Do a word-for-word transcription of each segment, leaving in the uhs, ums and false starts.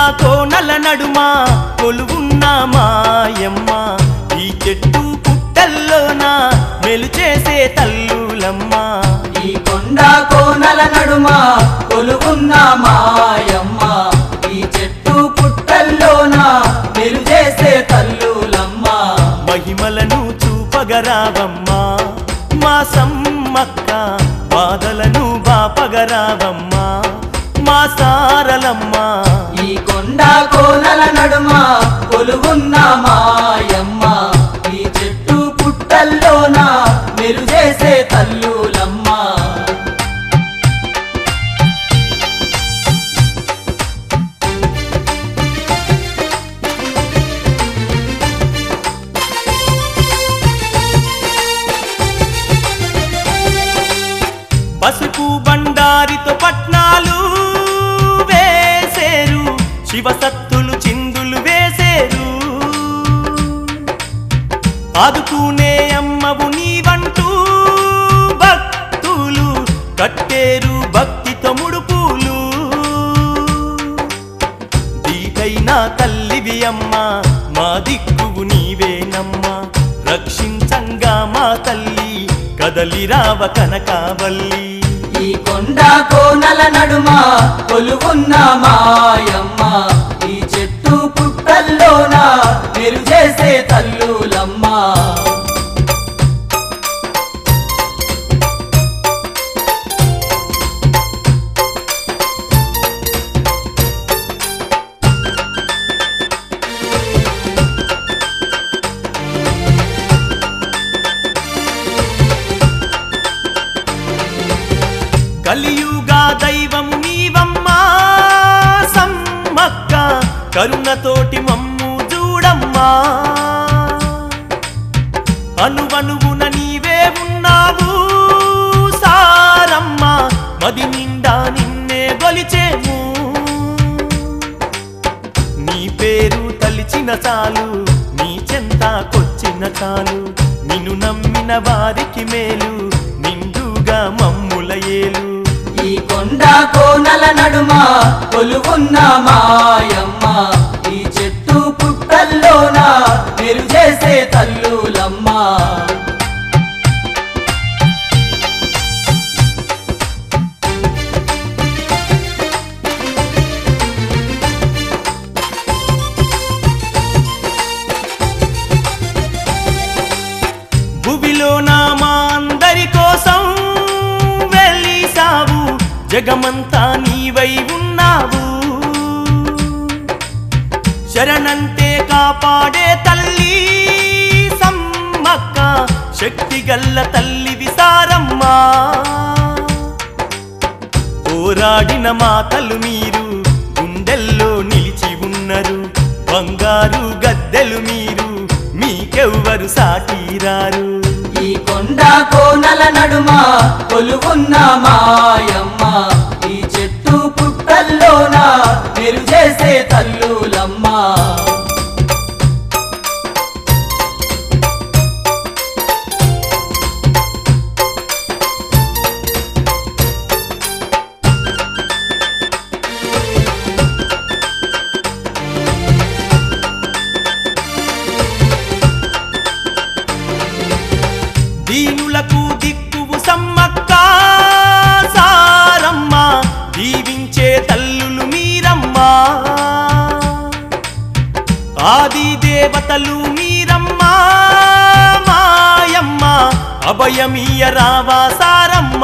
కోనల నడుమ కొలువున్న మాయమ్మ ఈ చెట్టు పుట్టల్లోన మెలు చేసే తల్లులమ్మ ఈ కొండ కోనల నడుమ కొలువున్న మాయమ్మ ఈ చెట్టు పుట్టల్లోన మెలు చేసే తల్లులమ్మ మహిమలను చూపగరావమ్మ మా సమ్మక్క బాధలను బాపగరావమ్మ మా సారలమ్మ ఈ కొండ కోనల నడుమ కొలువున్న మాయమ్మ ఈ చెట్టు పుట్టల్లోన మెలు చేసే తల్లులమ్మ పసుపు బండారితో పట్నాలు వేసేరు శివసత్తులు చిందులు వేసేరు ఆదుకునే అమ్మవు నీవంటూ భక్తులు కట్టేరు భక్తితో ముడుపులు దీటైనా తల్లివి అమ్మ మా దిక్కువు నీవేనమ్మా రక్షించంగా మా తల్లి కదలిరావ కనకావల్లి ఈ కొండ కోనల నడుమ కొలువున్న మాయమ్మ ఈ చెట్టు పుట్టల్లోన మెరు చేసే తల్లులమ్మ కలియుగా దైవము నీవమ్మా సమ్మక్క కరుణతోటి మమ్ము చూడమ్మా అనువనువున నీవే ఉన్నావు సారమ్మ మది నిండా నిన్నే గొలిచేము నీ పేరు తలిచిన చాలు నీ చెంతాకొచ్చిన చాలు నిన్ను నమ్మిన వారికి మేలు నిండుగా మమ్ముల ఏలు ఈ కొండ కోనల నడుమ కొలువున్న మాయమ్మ ఈ చెట్టు పుట్టల్లోన మెరు చేసే తల్లులమ్మ భువిలో నా మా అందరి కోసం వెలిసావు జగమంతా నీవై ఉన్నావు శరణంటే కాపాడే తల్లి సమ్మక్క శక్తి గల్ల తల్లి విసారమ్మ పోరాడిన మాతలు మీరు గుండెల్లో నిలిచి ఉన్నారు బంగారు గద్దెలు మీరు మీకెవ్వరు సాటిరారు ఈ కొండ కోనల నడుమ కొలువున్న మాయమ్మ ఈ చెట్టు పుట్టల్లోన మెరు చేసే తల్లులమ్మ దీనులకు దిక్కువు సమ్మక్క సారమ్మ దీవించే తల్లులు మీరమ్మా ఆది దేవతలు మీరమ్మా మాయమ్మ అభయమీయ రావా సారమ్మ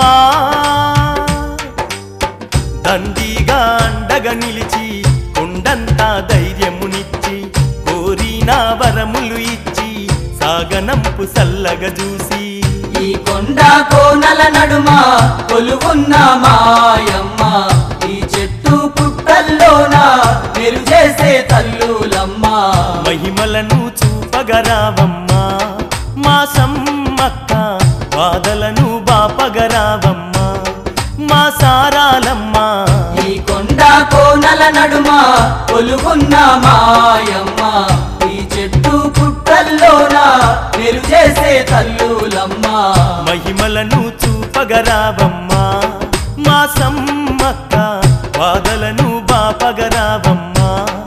దండిగా అండగా నిలిచి కొండంతా ధైర్యమునిచ్చి కోరిన వరములు ఇచ్చి సాగనంపు సల్లగ చూసి ఈ కొండ కోనల నడుమ కొలువున్న మాయమ్మ ఈ చెట్టు పుట్టల్లోన మెరు చేసే తల్లులమ్మ మహిమలను చూపగరావమ్మ మా సమ్మక్క బాధలను బాపగరావమ్మ మా సారాలమ్మ ఈ కొండ కోనల నడుమ కొలువున్న మాయమ్మ ఈ చెట్టు పుట్టల్లోన మెరు చేసే తల్లులమ్మ మహిమలను చూపగరావమ్మ మా సమ్మక్క బాధలను బాపగరావమ్మ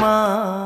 మాయమ్మ